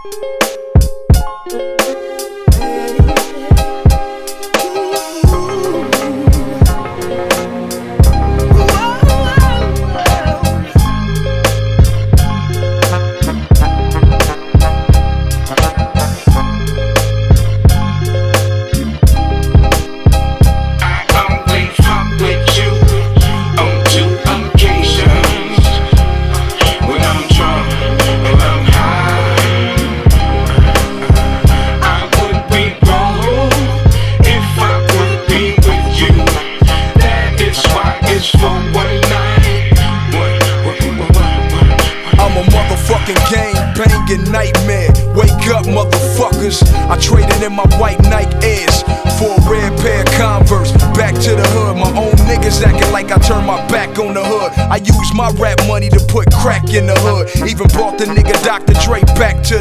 Gang-banging nightmare. Wake up, motherfuckers. I traded in my white Nike Airs for a red pair of Converse. Back to the hood, my own niggas acting like I turned my back on the hood. I used my rap money to put crack in the hood. Even brought the nigga Dr. Dre back to